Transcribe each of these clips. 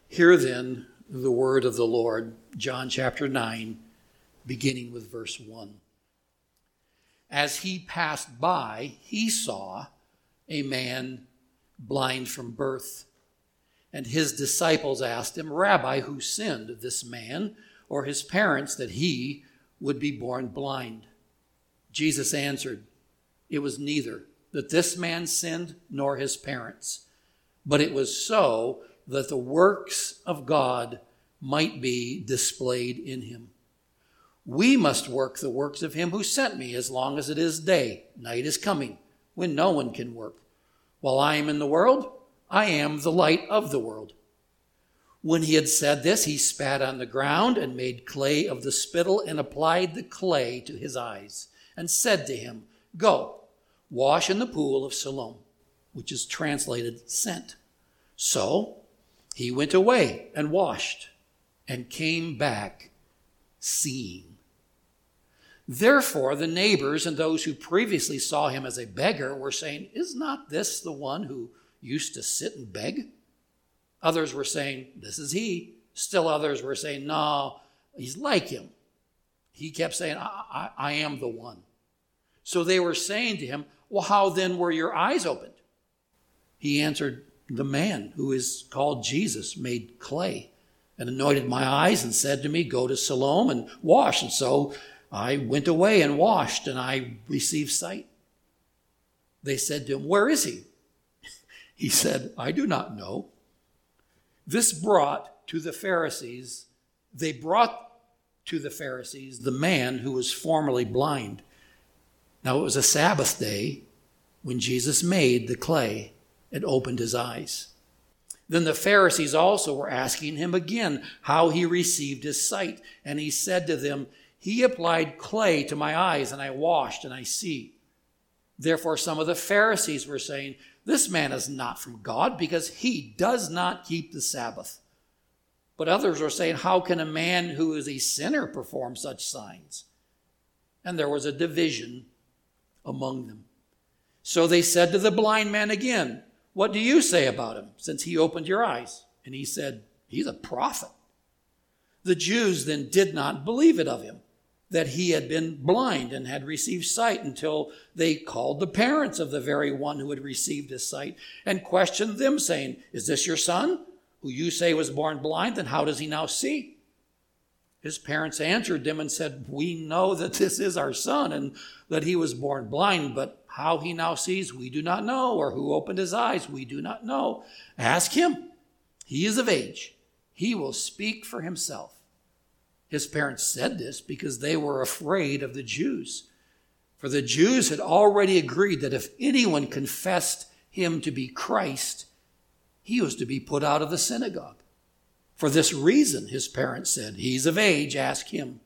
Hear then the word of the Lord, John chapter 9, beginning with verse 1. As he passed by, he saw a man blind from birth. And his disciples asked him, Rabbi, who sinned, this man or his parents, that he would be born blind? Jesus answered, It was neither that this man sinned nor his parents, but it was so that the works of God might be displayed in him. We must work the works of him who sent me as long as it is day. Night is coming when no one can work. While I am in the world, I am the light of the world. When he had said this, he spat on the ground and made clay of the spittle and applied the clay to his eyes and said to him, Go, wash in the pool of Siloam, which is translated sent. So he went away and washed and came back seeing. Therefore, the neighbors and those who previously saw him as a beggar were saying, Is not this the one who used to sit and beg? Others were saying, This is he. Still others were saying, No, he's like him. He kept saying, I am the one. So they were saying to him, Well, how then were your eyes opened? He answered, The man who is called Jesus made clay and anointed my eyes and said to me, Go to Siloam and wash. And so I went away and washed, and I received sight. They said to him, Where is he? He said, I do not know. They brought to the Pharisees the man who was formerly blind. Now it was a Sabbath day when Jesus made the clay and opened his eyes. Then the Pharisees also were asking him again how he received his sight. And he said to them, He applied clay to my eyes, and I washed, and I see. Therefore some of the Pharisees were saying, This man is not from God, because he does not keep the Sabbath. But others were saying, How can a man who is a sinner perform such signs? And there was a division among them. So they said to the blind man again, What do you say about him, since he opened your eyes? And he said, He's a prophet. The Jews then did not believe it of him, that he had been blind and had received sight, until they called the parents of the very one who had received his sight and questioned them, saying, Is this your son, who you say was born blind? Then how does he now see? His parents answered them and said, We know that this is our son and that he was born blind, but how he now sees we do not know, or who opened his eyes we do not know. Ask him. He is of age. He will speak for himself. His parents said this because they were afraid of the Jews. For the Jews had already agreed that if anyone confessed him to be Christ, he was to be put out of the synagogue. For this reason, his parents said, He's of age, ask him.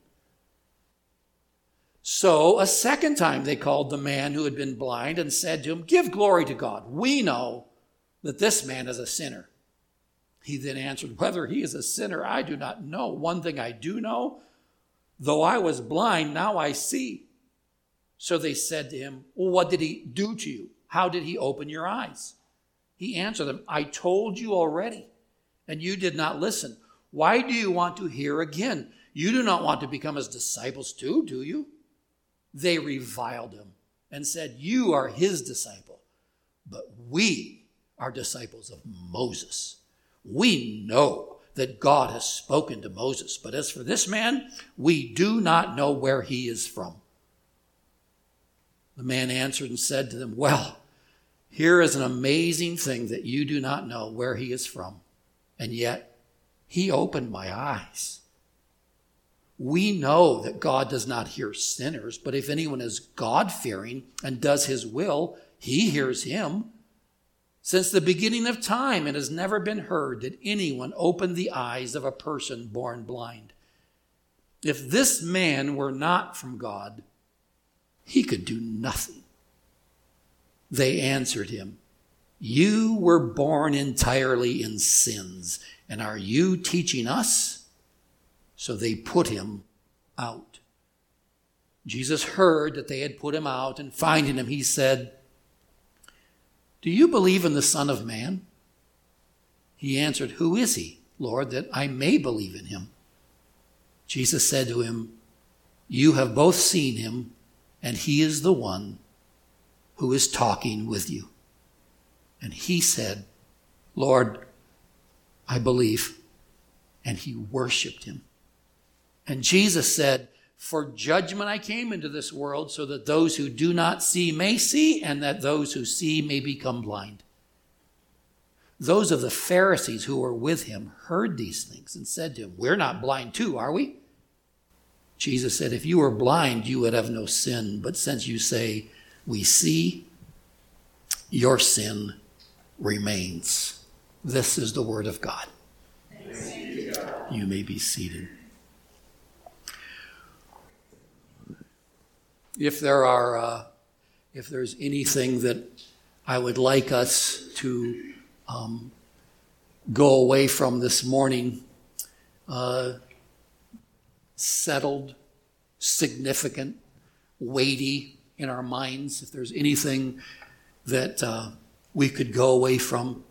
So a second time they called the man who had been blind and said to him, Give glory to God. We know that this man is a sinner. He then answered, Whether he is a sinner, I do not know. One thing I do know, though I was blind, now I see. So they said to him, Well, what did he do to you? How did he open your eyes? He answered them, I told you already, and you did not listen. Why do you want to hear again? You do not want to become his disciples too, do you? They reviled him and said, You are his disciple, but we are disciples of Moses. We know that God has spoken to Moses, but as for this man, we do not know where he is from. The man answered and said to them, Well, here is an amazing thing that you do not know where he is from, and yet he opened my eyes. We know that God does not hear sinners, but if anyone is God-fearing and does his will, he hears him. Since the beginning of time, it has never been heard that anyone opened the eyes of a person born blind. If this man were not from God, he could do nothing. They answered him, You were born entirely in sins, and are you teaching us? So they put him out. Jesus heard that they had put him out, and finding him, he said, Do you believe in the Son of Man? He answered, Who is he, Lord, that I may believe in him?" Jesus said to him, "You have both seen him, and he is the one who is talking with you." And he said, "Lord, I believe." And he worshiped him. And Jesus said, "For judgment I came into this world, so that those who do not see may see, and that those who see may become blind." Those of the Pharisees who were with him heard these things and said to him, "We're not blind too, are we?" Jesus said, "If you were blind, you would have no sin. But since you say, 'We see,' your sin remains." This is the word of God. You may be seated. If there's anything that I would like us to go away from this morning, settled, significant, weighty in our minds, if there's anything that we could go away from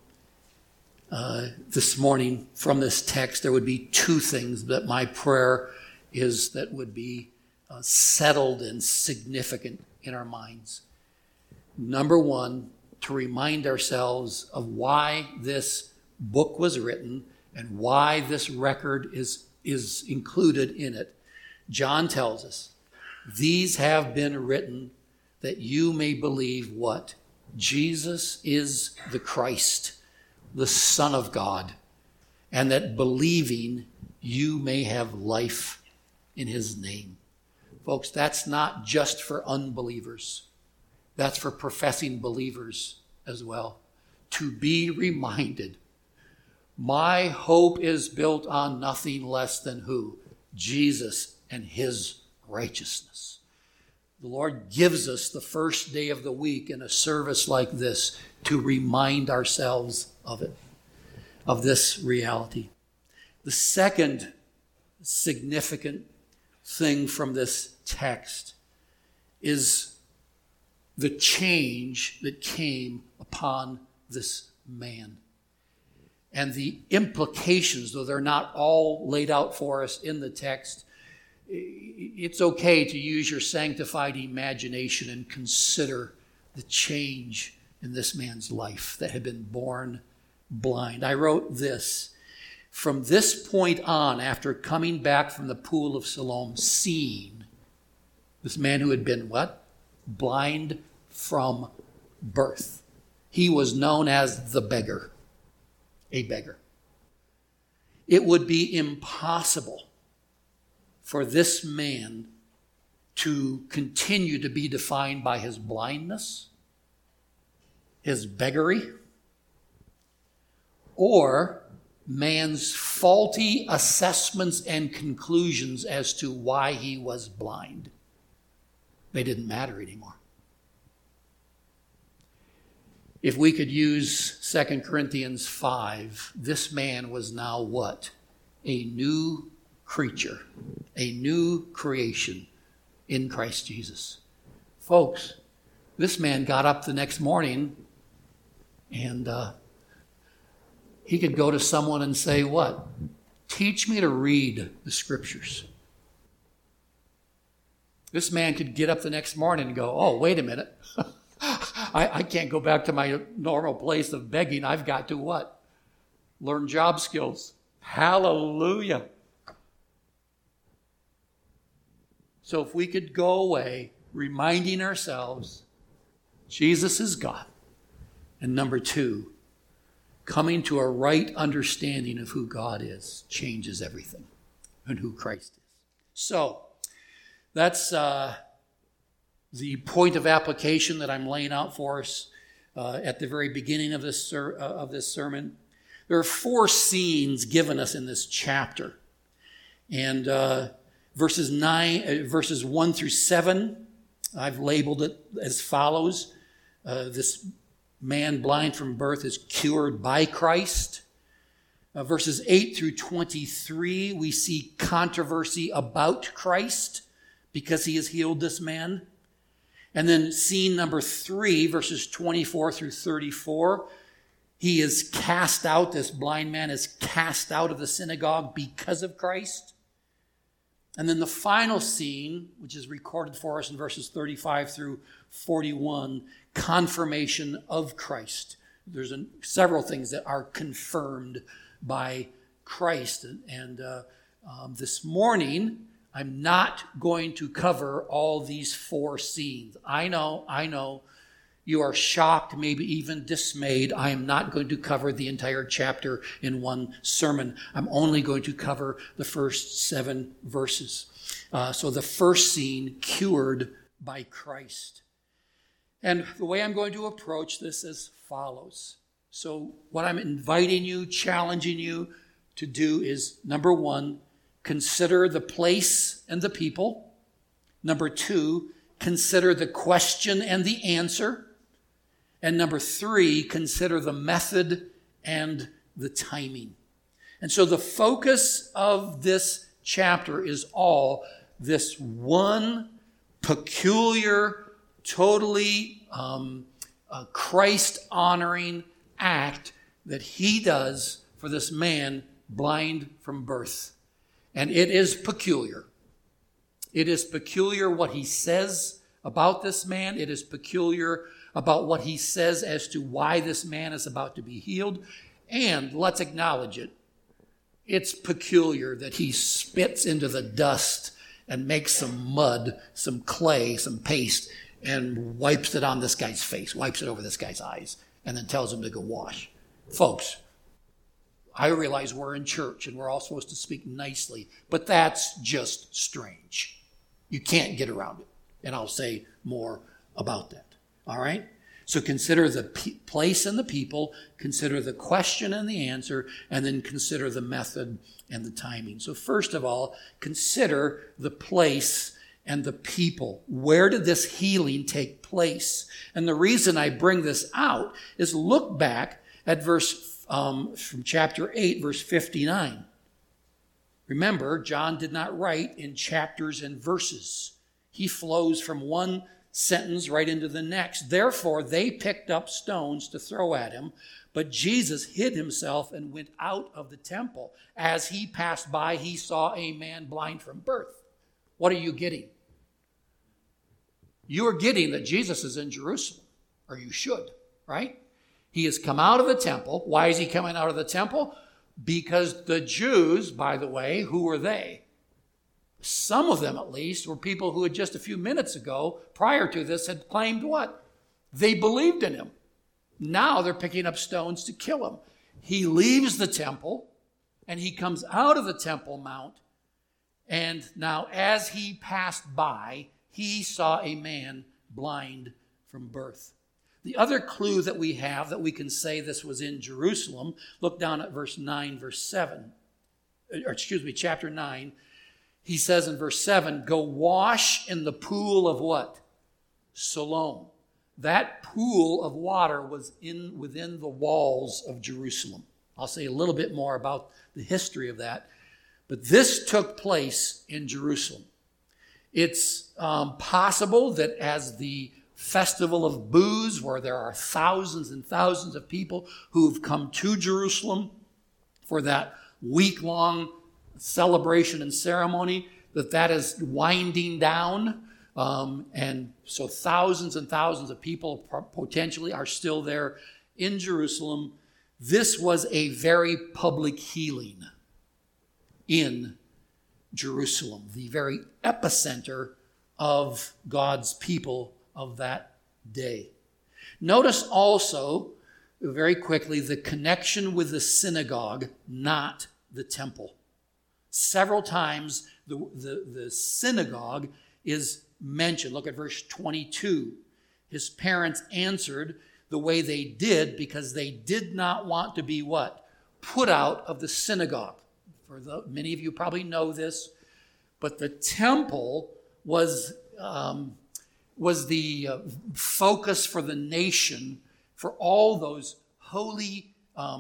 this morning from this text, there would be two things that my prayer is that would be settled and significant in our minds. Number one, to remind ourselves of why this book was written and why this record is included in it. John tells us, "These have been written that you may believe" what? Jesus is the Christ, the Son of God, and that believing you may have life in his name. Folks, that's not just for unbelievers. That's for professing believers as well. To be reminded, my hope is built on nothing less than who? Jesus and his righteousness. The Lord gives us the first day of the week in a service like this to remind ourselves of it, of this reality. The second significant thing from this text is the change that came upon this man. And the implications, though they're not all laid out for us in the text, it's okay to use your sanctified imagination and consider the change in this man's life that had been born blind. I wrote this: from this point on, after coming back from the pool of Siloam, seeing this man who had been what? Blind from birth. He was known as the beggar, a beggar. It would be impossible for this man to continue to be defined by his blindness, his beggary, or man's faulty assessments and conclusions as to why he was blind. They didn't matter anymore. If we could use 2 Corinthians 5, this man was now what? A new creature, a new creation in Christ Jesus. Folks, this man got up the next morning and he could go to someone and say, what? Teach me to read the scriptures. This man could get up the next morning and go, oh, wait a minute. I can't go back to my normal place of begging. I've got to what? Learn job skills. Hallelujah. So if we could go away reminding ourselves, Jesus is God. And number two, coming to a right understanding of who God is changes everything and who Christ is. So that's the point of application that I'm laying out for us at the very beginning of this sermon. There are four scenes given us in this chapter. And verses 1 through 7, I've labeled it as follows. This man blind from birth is cured by Christ. Verses 8 through 23, we see controversy about Christ because he has healed this man. And then scene number 3, verses 24 through 34, He is cast out, this blind man is cast out of the synagogue because of Christ. And then the final scene, which is recorded for us in verses 35 through 41, confirmation of Christ. There's several things that are confirmed by Christ. And this morning, I'm not going to cover all these 4 scenes. I know. You are shocked, maybe even dismayed. I am not going to cover the entire chapter in one sermon. I'm only going to cover the first 7 verses. So the first scene, cured by Christ. And the way I'm going to approach this is follows. So what I'm inviting you, challenging you to do is, number 1, consider the place and the people. Number 2, consider the question and the answer. And number 3, consider the method and the timing. And so the focus of this chapter is all this one peculiar, totally Christ-honoring act that he does for this man blind from birth. And it is peculiar. It is peculiar what he says about this man. It is peculiar about what he says as to why this man is about to be healed. And let's acknowledge it. It's peculiar that he spits into the dust and makes some mud, some clay, some paste, and wipes it on this guy's face, wipes it over this guy's eyes, and then tells him to go wash. Folks, I realize we're in church and we're all supposed to speak nicely, but that's just strange. You can't get around it. And I'll say more about that. All right? So consider the place and the people, consider the question and the answer, and then consider the method and the timing. So first of all, consider the place and the people. Where did this healing take place? And the reason I bring this out is look back at from chapter 8, verse 59. Remember, John did not write in chapters and verses. He flows from one sentence right into the next. Therefore, they picked up stones to throw at him, but Jesus hid himself and went out of the temple. As he passed by, he saw a man blind from birth. What are you getting? You are getting that Jesus is in Jerusalem, or you should, right? He has come out of the temple. Why is he coming out of the temple? Because the Jews, by the way, who were they? Some of them, at least, were people who had just a few minutes ago, prior to this, had claimed what? They believed in him. Now they're picking up stones to kill him. He leaves the temple, and he comes out of the Temple Mount, and now as he passed by, he saw a man blind from birth. The other clue that we have that we can say this was in Jerusalem, look down at chapter 9. He says in verse 7, go wash in the pool of what? Siloam. That pool of water was within the walls of Jerusalem. I'll say a little bit more about the history of that. But this took place in Jerusalem. It's possible that as the Festival of Booths, where there are thousands and thousands of people who've come to Jerusalem for that week-long celebration and ceremony, that is winding down. And so thousands and thousands of people potentially are still there in Jerusalem. This was a very public healing in Jerusalem, the very epicenter of God's people of that day. Notice also, very quickly, the connection with the synagogue, not the temple. Several times the synagogue is mentioned. Look at verse 22. His parents answered the way they did because they did not want to be what? Put out of the synagogue. Many of you probably know this, but the temple was the focus for the nation for all those holy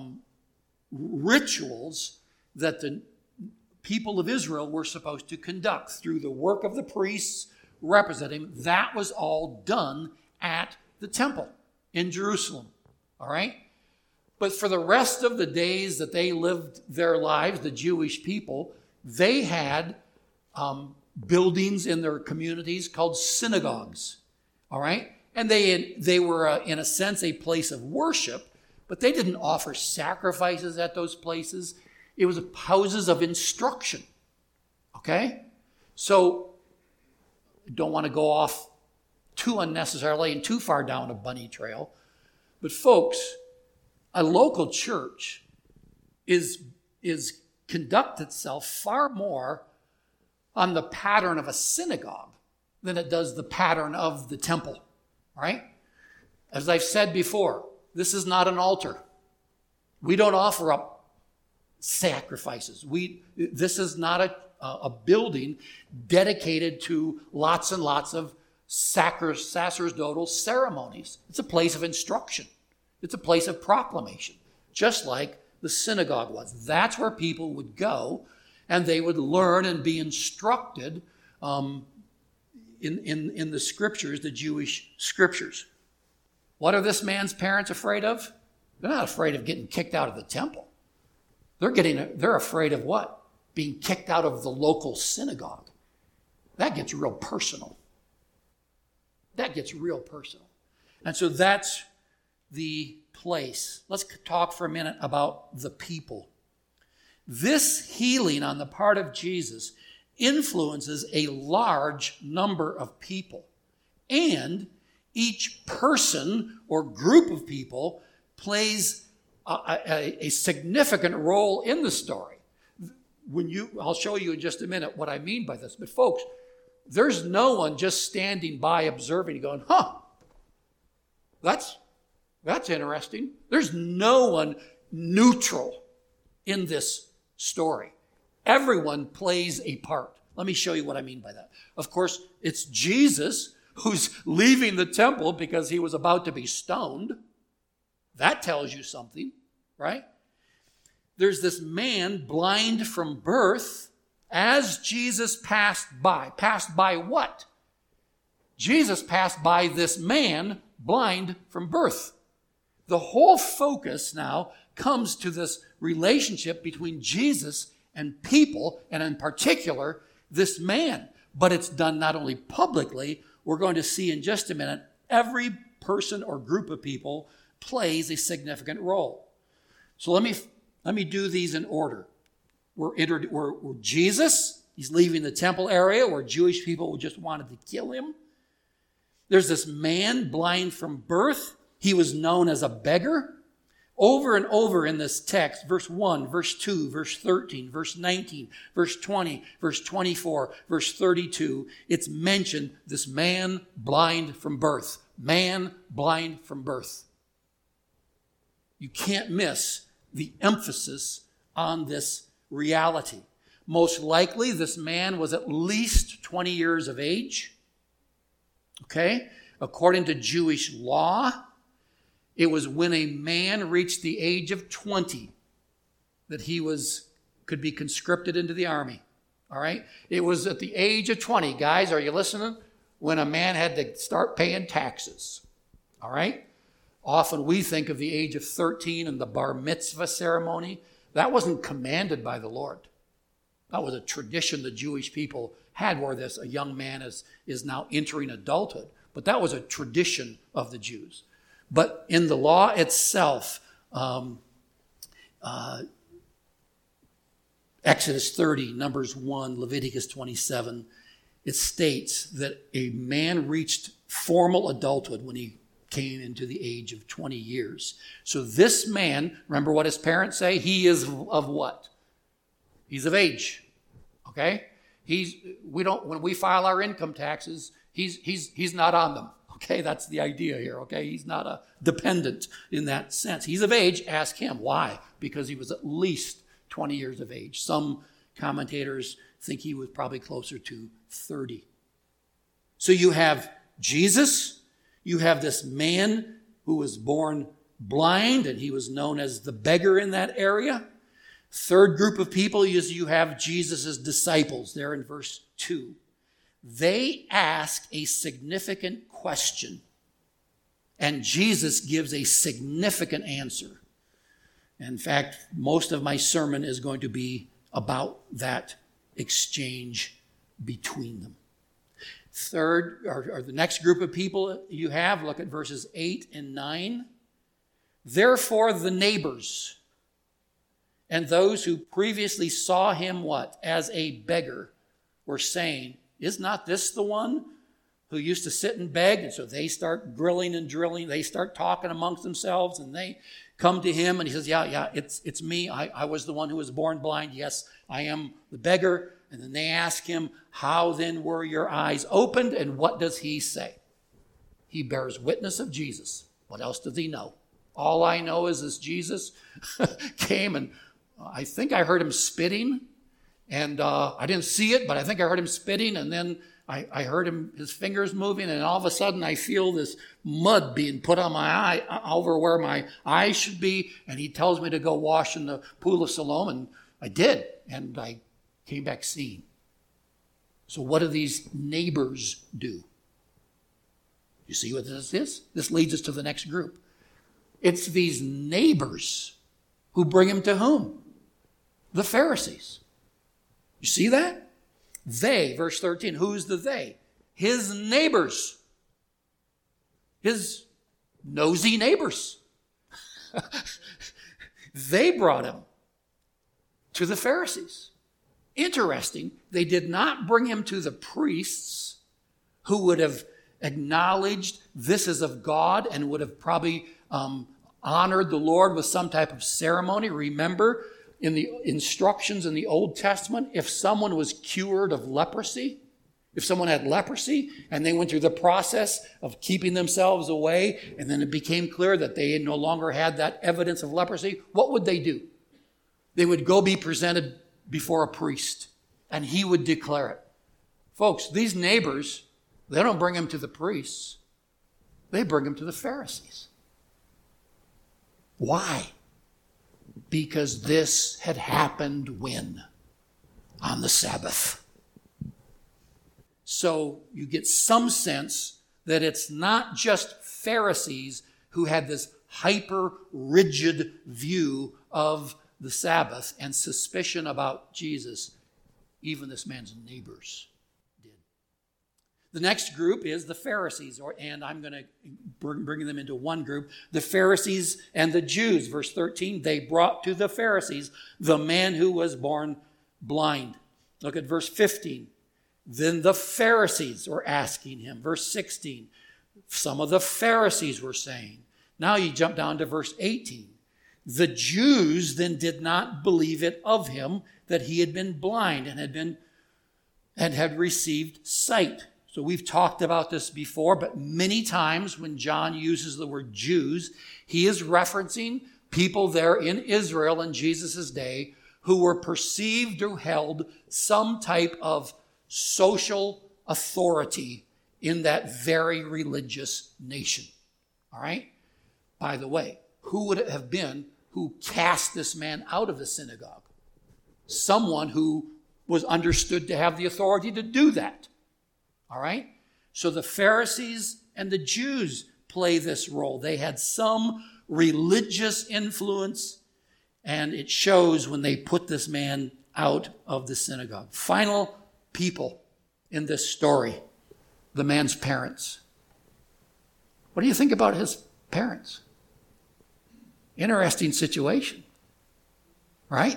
rituals that the people of Israel were supposed to conduct through the work of the priests representing. That was all done at the temple in Jerusalem. All right? But for the rest of the days that they lived their lives, the Jewish people, they had buildings in their communities called synagogues. All right? And they were, in a sense, a place of worship, but they didn't offer sacrifices at those places. It was houses of instruction. Okay? So, don't want to go off too unnecessarily and too far down a bunny trail. But folks, a local church is conduct itself far more on the pattern of a synagogue than it does the pattern of the temple. Right? As I've said before, this is not an altar. We don't offer up sacrifices. This is not a building dedicated to lots and lots of sacerdotal ceremonies. It's a place of instruction. It's a place of proclamation, just like the synagogue was. That's where people would go, and they would learn and be instructed in the scriptures, the Jewish scriptures. What are this man's parents afraid of? They're not afraid of getting kicked out of the temple. They're afraid of what? Being kicked out of the local synagogue. That gets real personal. That gets real personal. And so that's the place. Let's talk for a minute about the people. This healing on the part of Jesus influences a large number of people. And each person or group of people plays a significant role in the story. I'll show you in just a minute what I mean by this. But folks, there's no one just standing by observing going, that's interesting. There's no one neutral in this story. Everyone plays a part. Let me show you what I mean by that. Of course, it's Jesus who's leaving the temple because he was about to be stoned. That tells you something, right? There's this man blind from birth as Jesus passed by. Passed by what? Jesus passed by this man blind from birth. The whole focus now comes to this relationship between Jesus and people, and in particular, this man. But it's done not only publicly, we're going to see in just a minute, every person or group of people plays a significant role. So let me do these in order. We're Jesus. He's leaving the temple area where Jewish people just wanted to kill him. There's this man blind from birth. He was known as a beggar. Over and over in this text, verse 1, verse 2, verse 13, verse 19, verse 20, verse 24, verse 32, it's mentioned this man blind from birth. Man blind from birth. You can't miss the emphasis on this reality. Most likely, this man was at least 20 years of age. Okay? According to Jewish law, it was when a man reached the age of 20 that he could be conscripted into the army. All right? It was at the age of 20, guys, are you listening? When a man had to start paying taxes. All right? Often we think of the age of 13 and the bar mitzvah ceremony. That wasn't commanded by the Lord. That was a tradition the Jewish people had where a young man is now entering adulthood. But that was a tradition of the Jews. But in the law itself, Exodus 30, Numbers 1, Leviticus 27, it states that a man reached formal adulthood when he came into the age of 20 years. So this man, remember what his parents say? He is of what? He's of age. Okay? When we file our income taxes, he's not on them. Okay, that's the idea here, okay? He's not a dependent in that sense. He's of age, ask him. Why? Because he was at least 20 years of age. Some commentators think he was probably closer to 30. So you have Jesus, you have this man who was born blind, and he was known as the beggar in that area. Third group of people is you have Jesus' disciples there in verse 2. They ask a significant question, and Jesus gives a significant answer. In fact, most of my sermon is going to be about that exchange between them. Third, or the next group of people you have, look at verses 8 and 9. Therefore the neighbors and those who previously saw him what? As a beggar were saying, is not this the one who used to sit and beg? And so they start grilling and drilling. They start talking amongst themselves, and they come to him, and he says, yeah, it's me. I was the one who was born blind. Yes, I am the beggar. And then they ask him, how then were your eyes opened? And what does he say? He bears witness of Jesus. What else does he know? All I know is this Jesus came, and I think I heard him spitting. And I didn't see it, but I think I heard him spitting, and then I heard his fingers moving, and all of a sudden I feel this mud being put on my eye, over where my eyes should be, and he tells me to go wash in the pool of Siloam, and I did, and I came back seeing. So what do these neighbors do? You see what this is? This leads us to the next group. It's these neighbors who bring him to whom? The Pharisees. You see that? They, verse 13, who's the they? His neighbors. His nosy neighbors. They brought him to the Pharisees. Interesting, they did not bring him to the priests who would have acknowledged this is of God and would have probably honored the Lord with some type of ceremony. Remember, in the instructions in the Old Testament, if someone was cured of leprosy, if someone had leprosy and they went through the process of keeping themselves away, and then it became clear that they no longer had that evidence of leprosy, what would they do? They would go be presented before a priest, and he would declare it. Folks, these neighbors, they don't bring him to the priests. They bring him to the Pharisees. Why? Because this had happened when? On the Sabbath. So you get some sense that it's not just Pharisees who had this hyper-rigid view of the Sabbath and suspicion about Jesus. Even this man's neighbors did. The next group is the Pharisees, and I'm going to bring them into one group. The Pharisees and the Jews. Verse 13, they brought to the Pharisees the man who was born blind. Look at verse 15. Then the Pharisees were asking him. Verse 16, some of the Pharisees were saying. Now you jump down to verse 18. The Jews then did not believe it of him that he had been blind and had received sight. So we've talked about this before, but many times when John uses the word Jews, he is referencing people there in Israel in Jesus' day who were perceived or held some type of social authority in that very religious nation. All right? By the way, who would it have been who cast this man out of the synagogue? Someone who was understood to have the authority to do that. All right? So the Pharisees and the Jews play this role. They had some religious influence, and it shows when they put this man out of the synagogue. Final people in this story, the man's parents. What do you think about his parents? Interesting situation, right?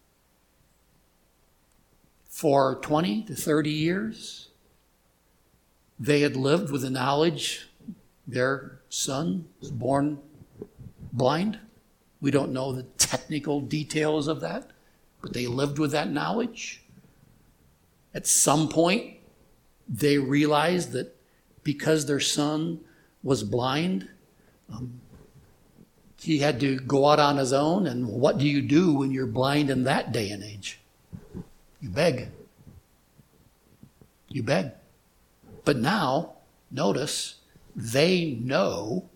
For 20 to 30 years, they had lived with the knowledge their son was born blind. We don't know the technical details of that, but they lived with that knowledge. At some point, they realized that because their son was blind, he had to go out on his own. And what do you do when you're blind in that day and age? You beg. You beg. But now, notice, they know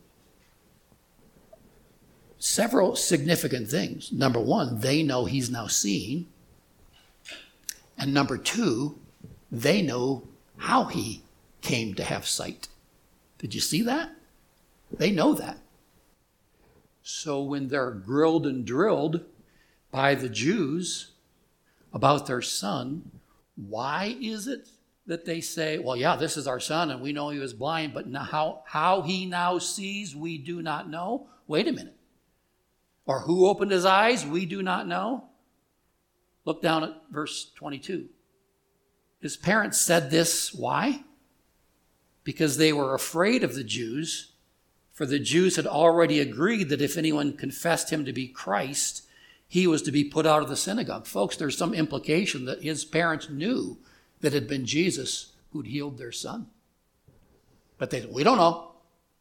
several significant things. Number one, they know he's now seeing. And number two, they know how he came to have sight. Did you see that? They know that. So when they're grilled and drilled by the Jews about their son, why is it that they say, well, yeah, this is our son, and we know he was blind, but now how he now sees, we do not know? Wait a minute. Or who opened his eyes? We do not know. Look down at verse 22. His parents said this, why? Because they were afraid of the Jews, for the Jews had already agreed that if anyone confessed him to be Christ, he was to be put out of the synagogue. Folks, there's some implication that his parents knew that it had been Jesus who'd healed their son. But they said, we don't know.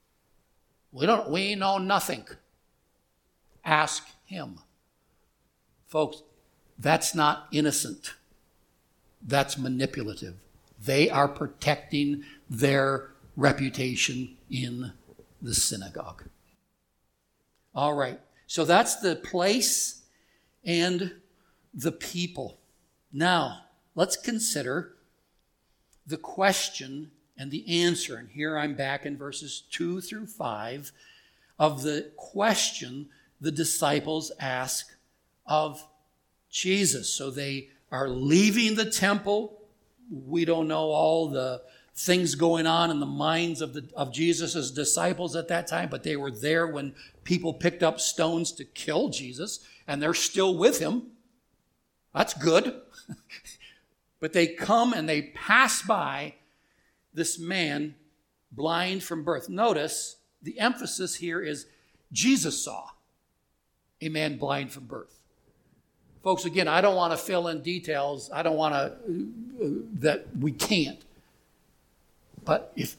We know nothing. Ask him. Folks, that's not innocent. That's manipulative. They are protecting their reputation in the synagogue. All right. So that's the place and the people. Now, let's consider the question and the answer. And here I'm back in verses 2 through 5 of the question the disciples ask of Jesus. So they are leaving the temple. We don't know all the things going on in the minds of Jesus' disciples at that time, but they were there when people picked up stones to kill Jesus, and they're still with him. That's good. But they come and they pass by this man blind from birth. Notice the emphasis here is Jesus saw a man blind from birth. Folks, again, I don't want to fill in details. I don't want to, that we can't. But if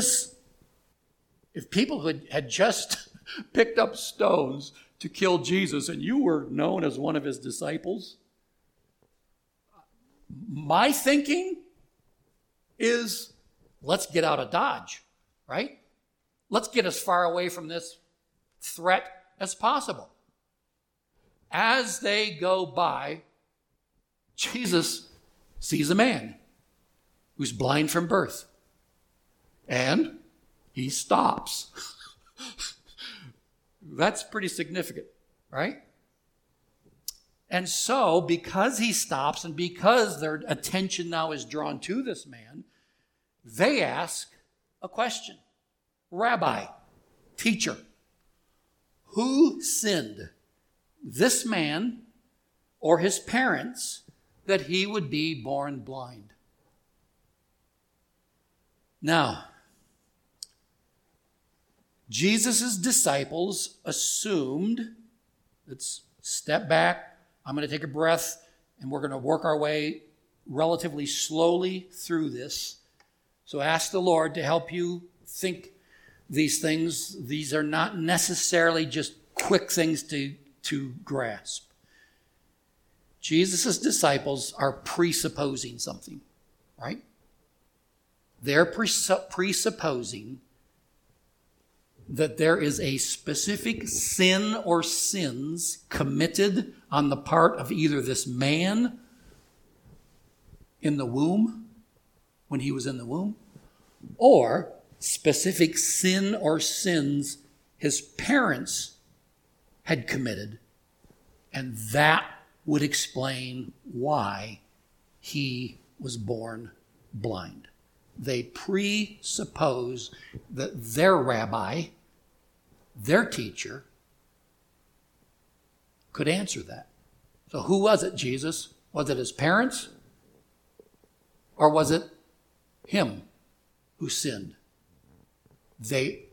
people had just picked up stones to kill Jesus and you were known as one of his disciples, my thinking is, let's get out of Dodge, right? Let's get as far away from this threat as possible. As they go by, Jesus sees a man who's blind from birth. And he stops. That's pretty significant, right? And so, because he stops and because their attention now is drawn to this man, they ask a question. Rabbi, teacher, who sinned, this man or his parents, that he would be born blind? Now, Jesus' disciples assumed, let's step back, I'm going to take a breath, and we're going to work our way relatively slowly through this. So ask the Lord to help you think these things. These are not necessarily just quick things to grasp. Jesus' disciples are presupposing something, right? They're presupposing that there is a specific sin or sins committed on the part of either this man in the womb, when he was in the womb, or specific sin or sins his parents had committed, and that would explain why he was born blind. They presuppose that their rabbi, their teacher, could answer that. So who was it, Jesus? Was it his parents? Or was it him who sinned? They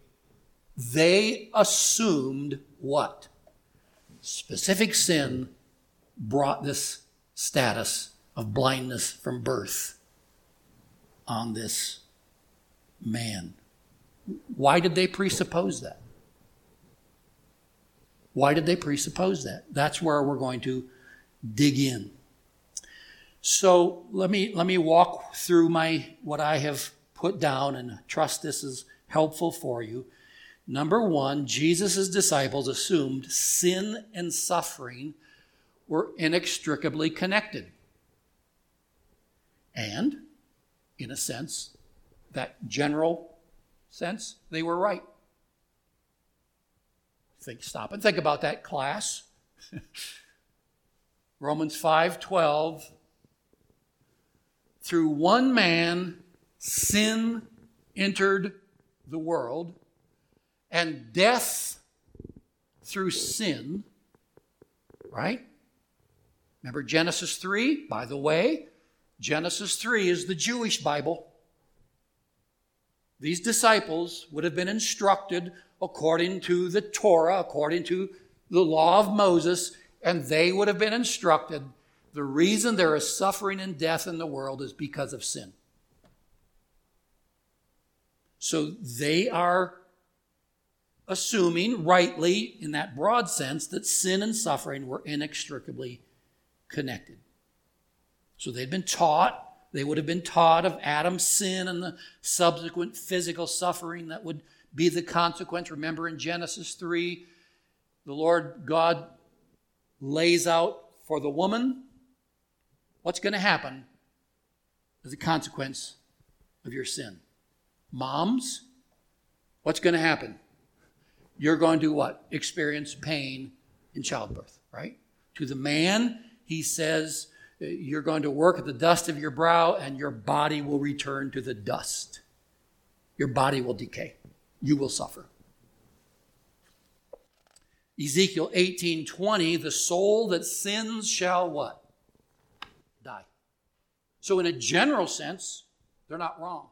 assumed what? Specific sin brought this status of blindness from birth on this man. Why did they presuppose that? Why did they presuppose that? That's where we're going to dig in. So let me walk through what I have put down, and trust this is helpful for you. Number one, Jesus' disciples assumed sin and suffering were inextricably connected. And, in a sense, that general sense, they were right. Stop and think about that, class. Romans 5:12. Through one man, sin entered the world, and death through sin. Right? Remember Genesis 3? By the way, Genesis 3 is the Jewish Bible. These disciples would have been instructed according to the Torah, according to the law of Moses, and they would have been instructed the reason there is suffering and death in the world is because of sin. So they are assuming, rightly, in that broad sense, that sin and suffering were inextricably connected. So they'd been taught, they would have been taught of Adam's sin and the subsequent physical suffering that would be the consequence. Remember in Genesis 3, the Lord God lays out for the woman what's going to happen as a consequence of your sin. Moms, what's going to happen? You're going to what? Experience pain in childbirth, right? To the man, he says, you're going to work at the dust of your brow and your body will return to the dust. Your body will decay. You will suffer. Ezekiel 18:20, the soul that sins shall what? Die. So in a general sense, they're not wrong.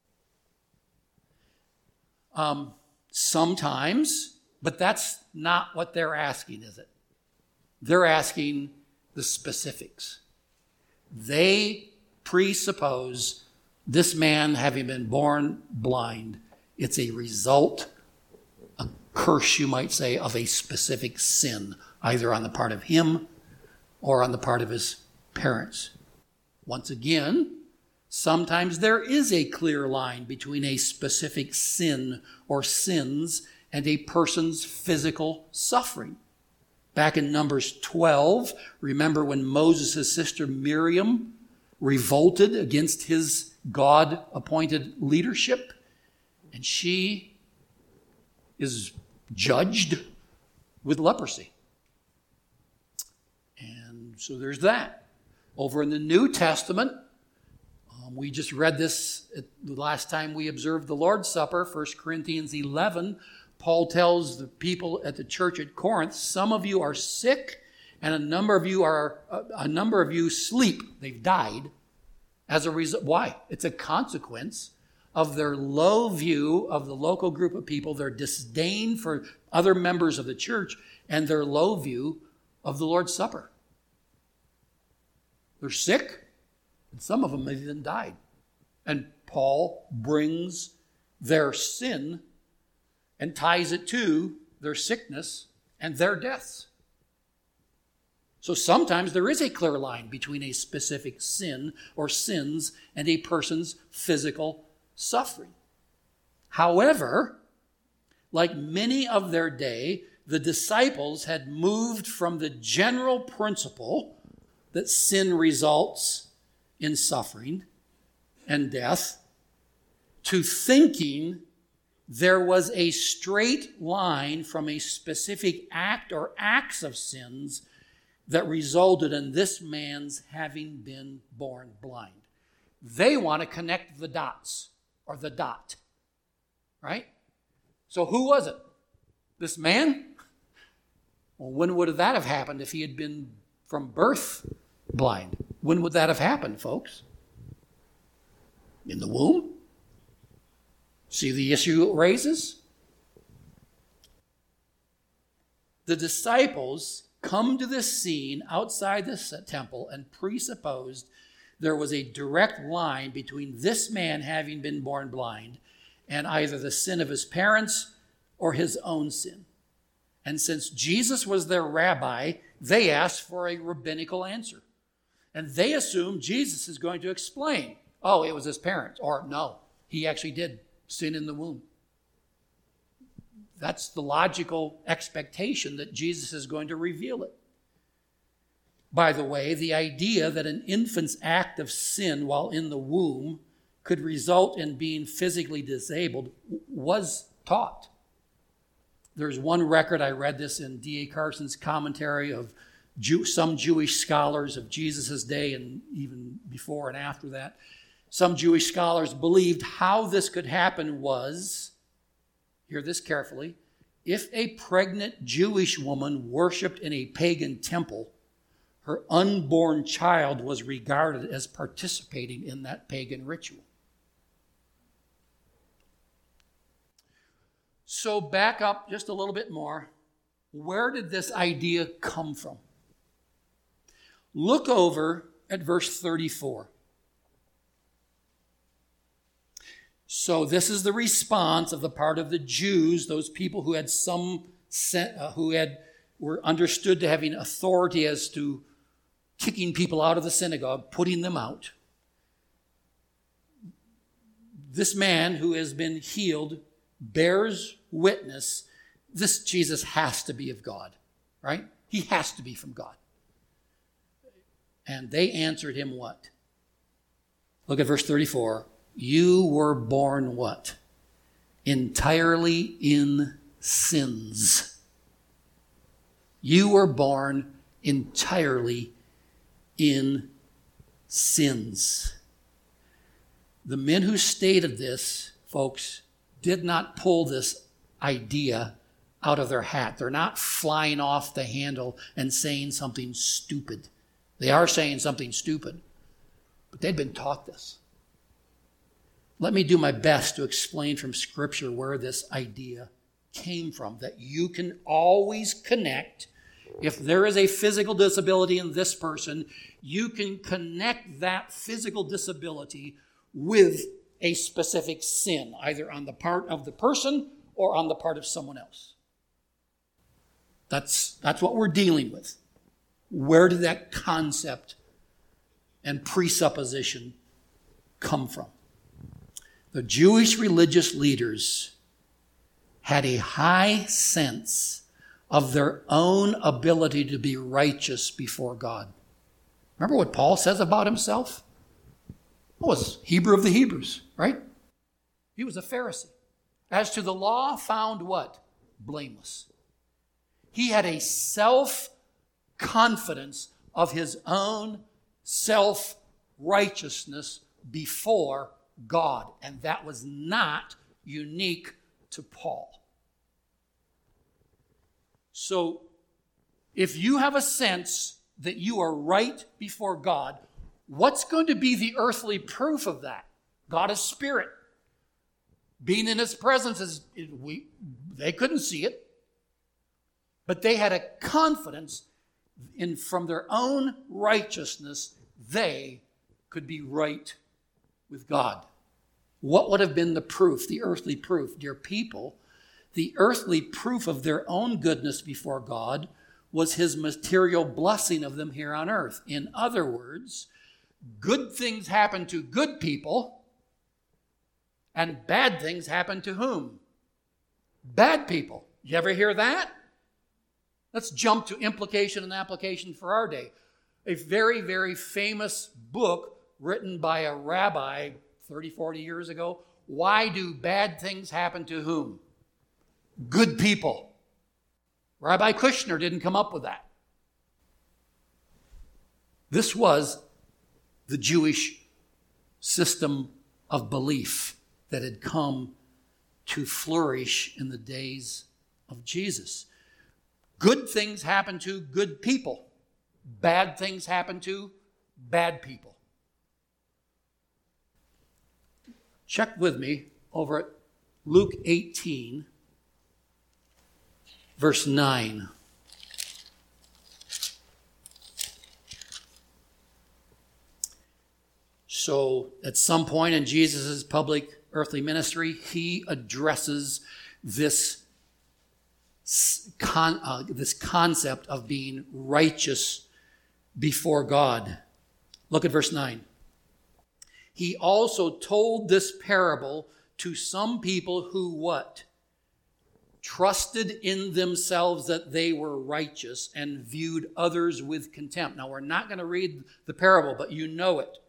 Sometimes, but that's not what they're asking, is it? They're asking the specifics. They presuppose this man having been born blind, it's a result, a curse, you might say, of a specific sin, either on the part of him or on the part of his parents. Once again, sometimes there is a clear line between a specific sin or sins and a person's physical suffering. Back in Numbers 12, remember when Moses' sister Miriam revolted against his God-appointed leadership? And she is judged with leprosy. And so there's that. Over in the New Testament, we just read this the last time we observed the Lord's Supper, 1 Corinthians 11. Paul tells the people at the church at Corinth, some of you are sick and a number of you sleep. They've died as a result. Why? It's a consequence of their low view of the local group of people, their disdain for other members of the church, and their low view of the Lord's Supper. They're sick, and some of them have even died. And Paul brings their sin and ties it to their sickness and their deaths. So sometimes there is a clear line between a specific sin or sins and a person's physical suffering. However, like many of their day, the disciples had moved from the general principle that sin results in suffering and death to thinking there was a straight line from a specific act or acts of sins that resulted in this man's having been born blind. They want to connect the dots, or the dot, right? So who was it? This man? Well, when would that have happened if he had been from birth blind? When would that have happened, folks? In the womb? See the issue it raises? The disciples come to this scene outside this temple and presupposed there was a direct line between this man having been born blind and either the sin of his parents or his own sin. And since Jesus was their rabbi, they asked for a rabbinical answer. And they assumed Jesus is going to explain, oh, it was his parents, or no, he actually did sin in the womb. That's the logical expectation that Jesus is going to reveal it. By the way, the idea that an infant's act of sin while in the womb could result in being physically disabled was taught. There's one record, I read this in D.A. Carson's commentary of some Jewish scholars of Jesus' day and even before and after that. Some Jewish scholars believed how this could happen was, hear this carefully, if a pregnant Jewish woman worshiped in a pagan temple, her unborn child was regarded as participating in that pagan ritual. So back up just a little bit more. Where did this idea come from? Look over at verse 34. So this is the response of the part of the Jews, those people who had were understood to having authority as to kicking people out of the synagogue, putting them out. This man who has been healed bears witness, this Jesus has to be of God, right? He has to be from God. And they answered him what? Look at verse 34. You were born what? Entirely in sins. You were born entirely in sins. The men who stated this, folks, did not pull this idea out of their hat. They're not flying off the handle and saying something stupid. They are saying something stupid, but they'd been taught this. Let me do my best to explain from Scripture where this idea came from, that you can always connect. If there is a physical disability in this person, you can connect that physical disability with a specific sin, either on the part of the person or on the part of someone else. That's what we're dealing with. Where did that concept and presupposition come from? The Jewish religious leaders had a high sense of their own ability to be righteous before God. Remember what Paul says about himself? He was Hebrew of the Hebrews, right? He was a Pharisee. As to the law, found what? Blameless. He had a self-confidence of his own self-righteousness before God. And that was not unique to Paul. So, if you have a sense that you are right before God, what's going to be the earthly proof of that? God is spirit. Being in his presence, they couldn't see it. But they had a confidence from their own righteousness, they could be right with God. What would have been the proof, the earthly proof? Dear people, the earthly proof of their own goodness before God was his material blessing of them here on earth. In other words, good things happen to good people, and bad things happen to whom? Bad people. You ever hear that? Let's jump to implication and application for our day. A very, very famous book written by a rabbi 30, 40 years ago. Why do bad things happen to whom? Good people. Rabbi Kushner didn't come up with that. This was the Jewish system of belief that had come to flourish in the days of Jesus. Good things happen to good people. Bad things happen to bad people. Check with me over at Luke 18, verse 9. So at some point in Jesus' public earthly ministry, he addresses this concept of being righteous before God. Look at verse 9. He also told this parable to some people who what? Trusted in themselves that they were righteous and viewed others with contempt. Now, we're not going to read the parable, but you know it.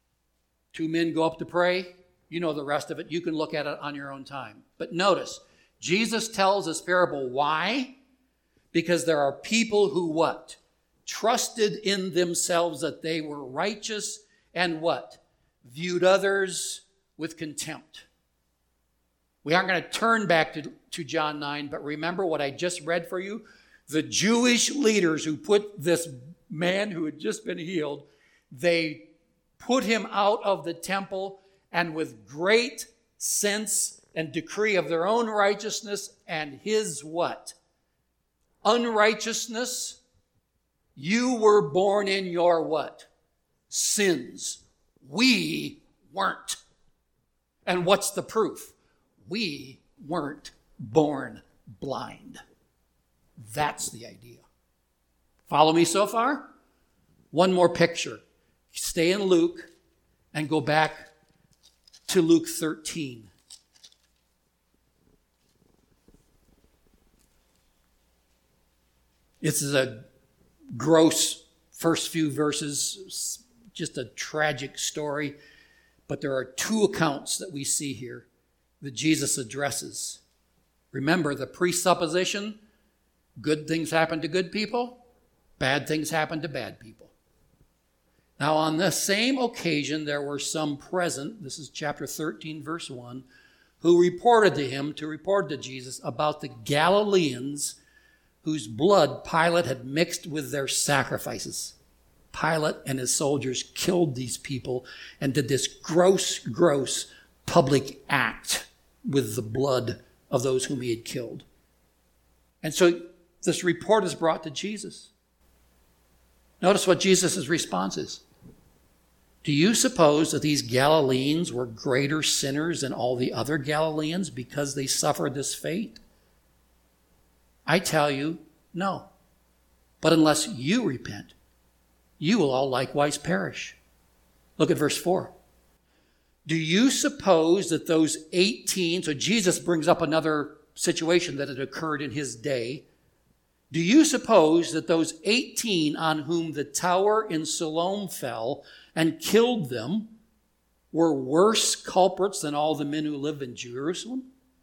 Two men go up to pray. You know the rest of it. You can look at it on your own time. But notice, Jesus tells this parable. Why? Because there are people who what? Trusted in themselves that they were righteous and what? Viewed others with contempt. We aren't going to turn back to John 9, but remember what I just read for you? The Jewish leaders who put this man who had just been healed, they put him out of the temple, and with great sense and decree of their own righteousness and his what? Unrighteousness. You were born in your what? Sins. We weren't. And what's the proof? We weren't born blind. That's the idea. Follow me so far? One more picture. Stay in Luke and go back to Luke 13. This is a gross first few verses, just a tragic story. But there are two accounts that we see here that Jesus addresses. Remember the presupposition, good things happen to good people, bad things happen to bad people. Now on the same occasion, there were some present, this is chapter 13, verse 1, who reported to Jesus about the Galileans whose blood Pilate had mixed with their sacrifices. Pilate and his soldiers killed these people and did this gross public act with the blood of those whom he had killed. And so this report is brought to Jesus. Notice what Jesus' response is. Do you suppose that these Galileans were greater sinners than all the other Galileans because they suffered this fate? I tell you, no. But unless you repent, you will all likewise perish. Look at verse 4. Do you suppose that those 18, so Jesus brings up another situation that had occurred in his day. Do you suppose that those 18 on whom the tower in Siloam fell and killed them were worse culprits than all the men who live in Jerusalem?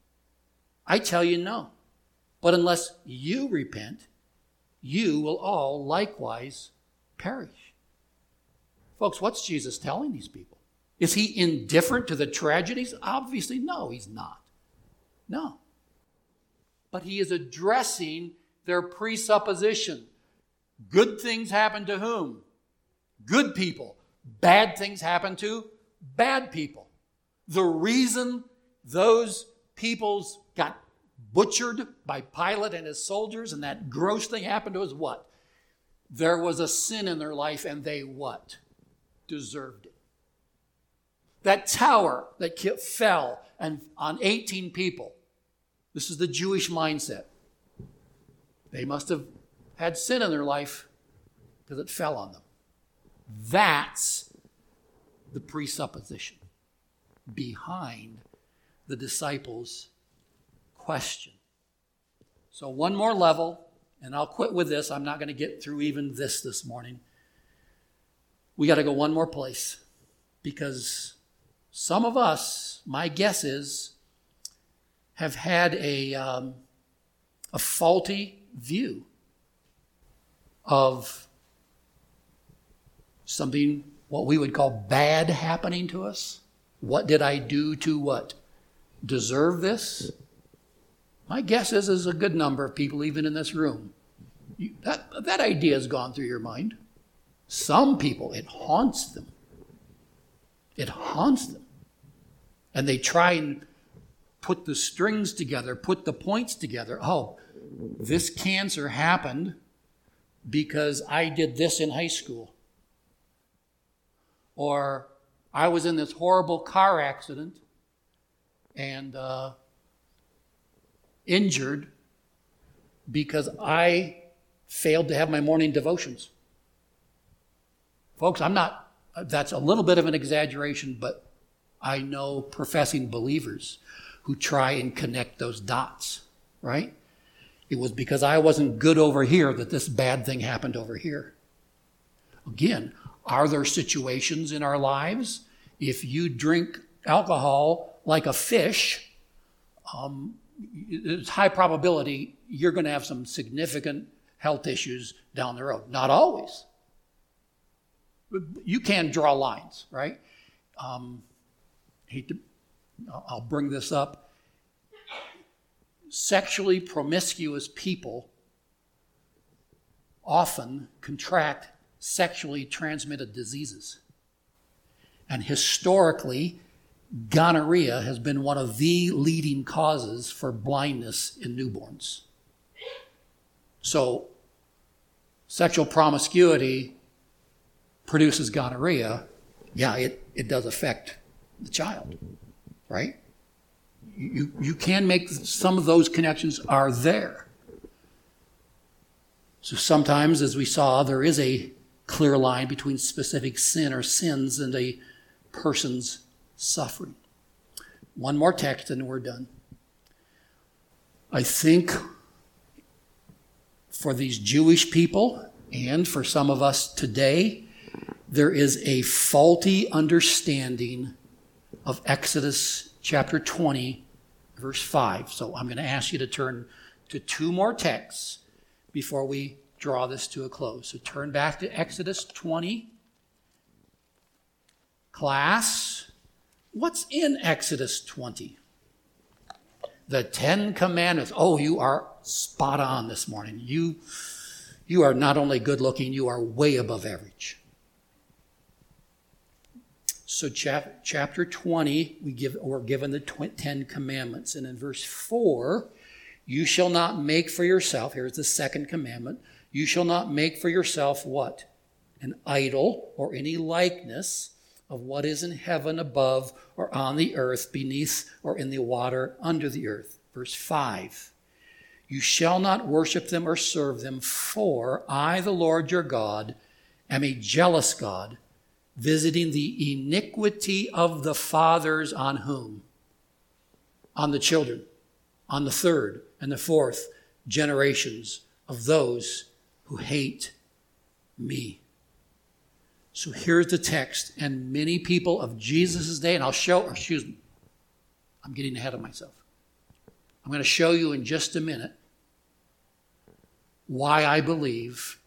I tell you no. But unless you repent, you will all likewise perish. Folks, what's Jesus telling these people? Is he indifferent to the tragedies? Obviously, no, he's not. No. But he is addressing their presupposition. Good things happen to whom? Good people. Bad things happen to bad people. The reason those peoples got butchered by Pilate and his soldiers and that gross thing happened to us, what? There was a sin in their life and they what? Deserved it. That tower that fell and on 18 people, this is the Jewish mindset. They must have had sin in their life because it fell on them. That's the presupposition behind the disciples' question. So one more level, and I'll quit with this. I'm not going to get through even this morning. We got to go one more place because some of us, my guess is, have had a faulty view of something, what we would call bad happening to us. What did I do to what? Deserve this? My guess is there's a good number of people even in this room. That idea has gone through your mind. Some people, it haunts them. It haunts them. And they try and put the strings together, put the points together. Oh, this cancer happened because I did this in high school. Or I was in this horrible car accident and injured because I failed to have my morning devotions. Folks, that's a little bit of an exaggeration, but I know professing believers who try and connect those dots, right? It was because I wasn't good over here that this bad thing happened over here. Again, are there situations in our lives, if you drink alcohol like a fish, it's high probability you're going to have some significant health issues down the road. Not always. You can draw lines, right? I'll bring this up. Sexually promiscuous people often contract sexually transmitted diseases. And historically, gonorrhea has been one of the leading causes for blindness in newborns. So, sexual promiscuity produces gonorrhea. Yeah, it does affect the child, right? You can make some of those connections are there. So sometimes, as we saw, there is a clear line between specific sin or sins and a person's suffering. One more text and we're done. I think for these Jewish people and for some of us today, there is a faulty understanding of Exodus chapter 20, verse 5. So I'm going to ask you to turn to two more texts before we draw this to a close. So turn back to Exodus 20. Class, what's in Exodus 20? The 10 Commandments. Oh, you are spot on this morning. You are not only good looking, you are way above average. So chapter 20, we're given the 10 Commandments. And in verse 4, you shall not make for yourself, here's the second commandment, you shall not make for yourself what? An idol or any likeness of what is in heaven above or on the earth beneath or in the water under the earth. Verse 5, you shall not worship them or serve them, for I, the Lord your God, am a jealous God, visiting the iniquity of the fathers on whom? On the children, on the third and the fourth generations of those who hate me. So here's the text, and many people of Jesus' day, and I'm getting ahead of myself. I'm going to show you in just a minute why I believe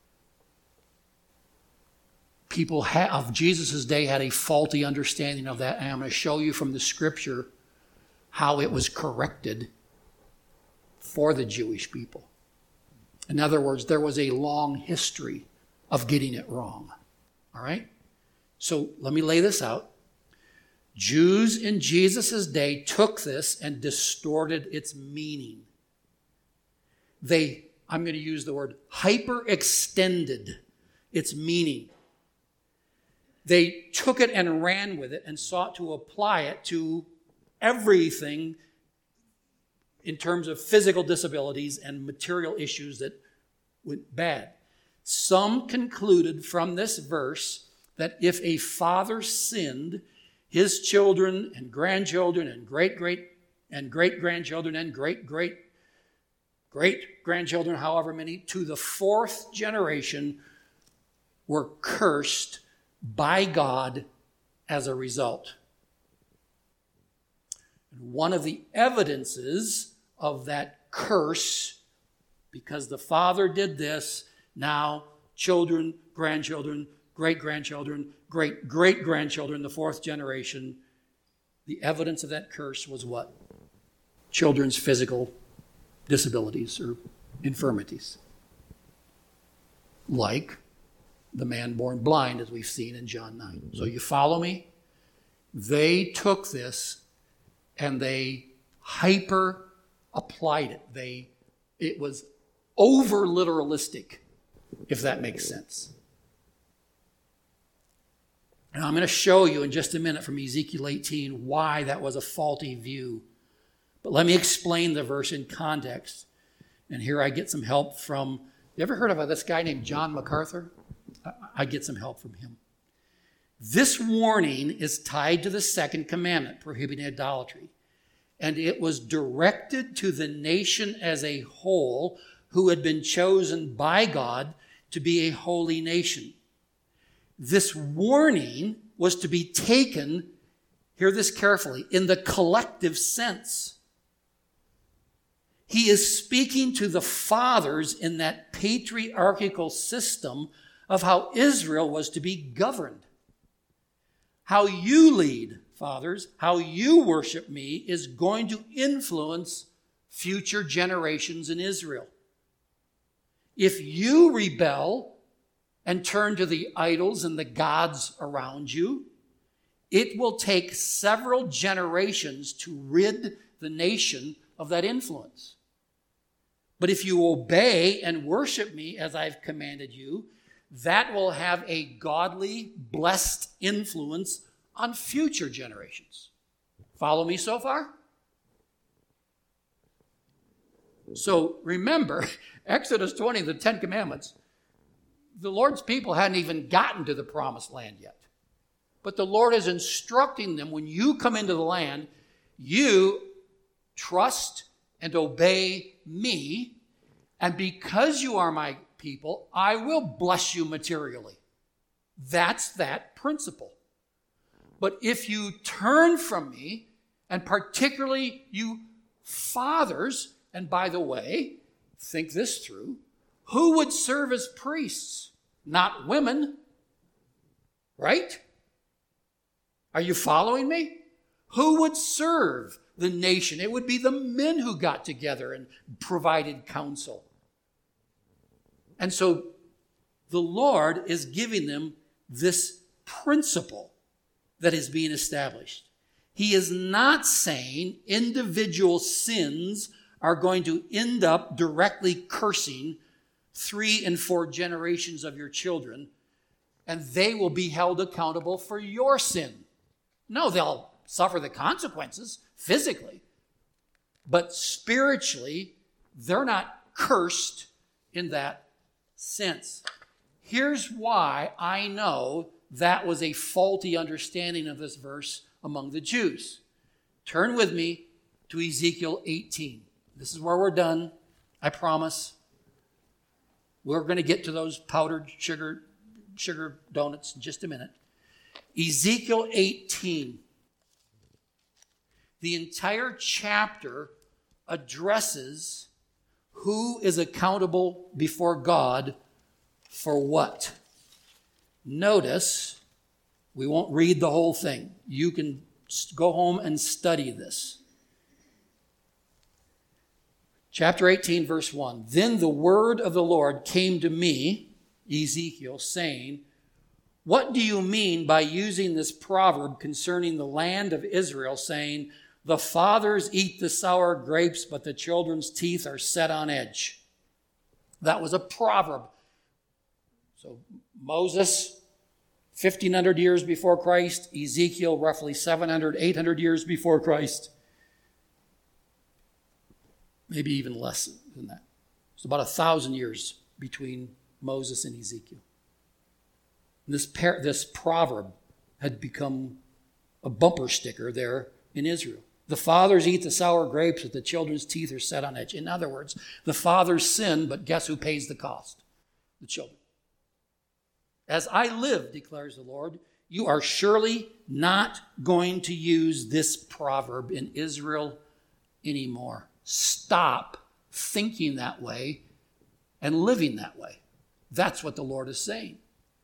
people of Jesus' day had a faulty understanding of that, and I'm going to show you from the scripture how it was corrected for the Jewish people. In other words, there was a long history of getting it wrong. All right? So let me lay this out. Jews in Jesus' day took this and distorted its meaning. I'm going to use the word hyperextended its meaning. They took it and ran with it and sought to apply it to everything in terms of physical disabilities and material issues that went bad. Some concluded from this verse that if a father sinned, his children and grandchildren and great-great-grandchildren and great-great-grandchildren, however many, to the fourth generation were cursed by God as a result. And one of the evidences of that curse, because the father did this, now children, grandchildren, great-grandchildren, great-great-grandchildren, the fourth generation, the evidence of that curse was what? Children's physical disabilities or infirmities. Like the man born blind, as we've seen in John 9. So you follow me? They took this and they hyper-applied it. It was over-literalistic, if that makes sense. And I'm going to show you in just a minute from Ezekiel 18 why that was a faulty view. But let me explain the verse in context. And here I get some help from, you ever heard of this guy named John MacArthur? I get some help from him. This warning is tied to the second commandment, prohibiting idolatry. And it was directed to the nation as a whole who had been chosen by God to be a holy nation. This warning was to be taken, hear this carefully, in the collective sense. He is speaking to the fathers in that patriarchal system of how Israel was to be governed. How you lead, fathers, how you worship me is going to influence future generations in Israel. If you rebel and turn to the idols and the gods around you, it will take several generations to rid the nation of that influence. But if you obey and worship me as I've commanded you, that will have a godly, blessed influence on future generations. Follow me so far? So remember, Exodus 20, the 10 Commandments, the Lord's people hadn't even gotten to the promised land yet. But the Lord is instructing them, when you come into the land, you trust and obey me, and because you are my people, I will bless you materially. That's that principle. But if you turn from me, and particularly you fathers, and by the way, think this through, who would serve as priests? Not women, right? Are you following me? Who would serve the nation? It would be the men who got together and provided counsel. And so the Lord is giving them this principle that is being established. He is not saying individual sins are going to end up directly cursing 3 and 4 generations of your children, and they will be held accountable for your sin. No, they'll suffer the consequences physically, but spiritually, they're not cursed in that sense. Here's why I know that was a faulty understanding of this verse among the Jews. Turn with me to Ezekiel 18. This is where we're done, I promise. We're going to get to those powdered sugar donuts in just a minute. Ezekiel 18. The entire chapter addresses who is accountable before God for what. Notice, we won't read the whole thing. You can go home and study this. Chapter 18, verse 1. Then the word of the Lord came to me, Ezekiel, saying, what do you mean by using this proverb concerning the land of Israel, saying, the fathers eat the sour grapes, but the children's teeth are set on edge? That was a proverb. So Moses, 1,500 years before Christ. Ezekiel, roughly 700, 800 years before Christ. Maybe even less than that. It's about 1,000 years between Moses and Ezekiel. This proverb had become a bumper sticker there in Israel. The fathers eat the sour grapes, but the children's teeth are set on edge. In other words, the fathers sin, but guess who pays the cost? The children. As I live, declares the Lord, you are surely not going to use this proverb in Israel anymore. Stop thinking that way and living that way. That's what the Lord is saying.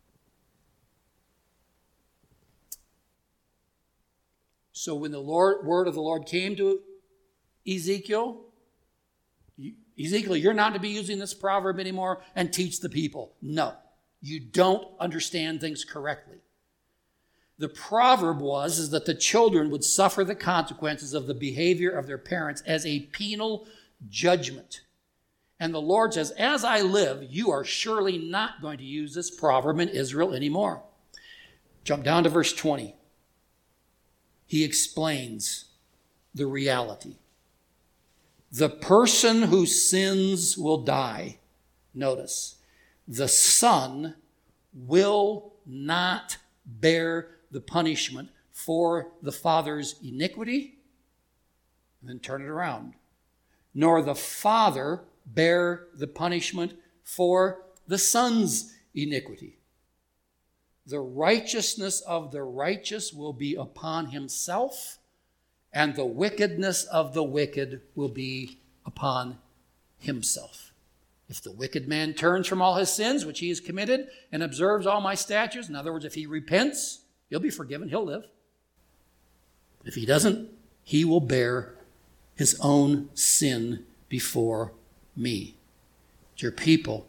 So when the word of the Lord came to Ezekiel, you're not to be using this proverb anymore and teach the people. No, you don't understand things correctly. The proverb is that the children would suffer the consequences of the behavior of their parents as a penal judgment. And the Lord says, as I live, you are surely not going to use this proverb in Israel anymore. Jump down to verse 20. He explains the reality. The person who sins will die. Notice, the son will not bear the punishment for the father's iniquity, and then turn it around, nor the father bear the punishment for the son's iniquity. The righteousness of the righteous will be upon himself, and the wickedness of the wicked will be upon himself. If the wicked man turns from all his sins, which he has committed, and observes all my statutes, in other words, if he repents, he'll be forgiven, he'll live. If he doesn't, he will bear his own sin before me. Dear people,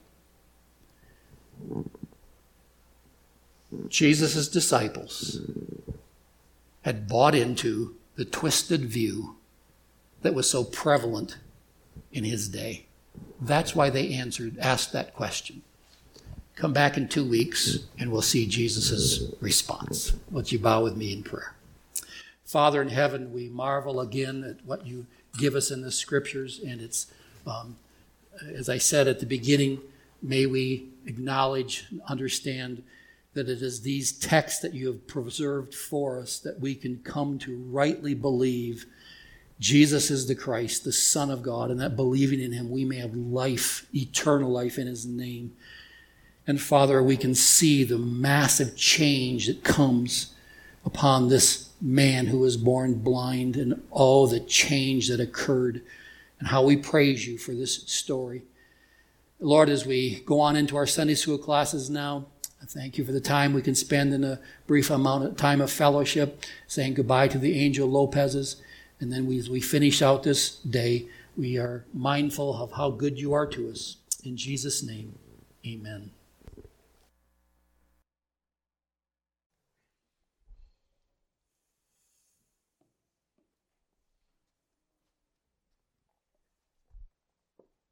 Jesus' disciples had bought into the twisted view that was so prevalent in his day. That's why they asked that question. Come back in 2 weeks and we'll see Jesus' response. Would you bow with me in prayer? Father in heaven, we marvel again at what you give us in the scriptures, and it's, as I said at the beginning, may we acknowledge and understand that it is these texts that you have preserved for us that we can come to rightly believe Jesus is the Christ, the Son of God, and that believing in him we may have life, eternal life in his name. And Father, we can see the massive change that comes upon this man who was born blind, and all the change that occurred, and how we praise you for this story. Lord, as we go on into our Sunday school classes now, I thank you for the time we can spend in a brief amount of time of fellowship, saying goodbye to the Angel Lopez's. And then as we finish out this day, we are mindful of how good you are to us. In Jesus' name, amen.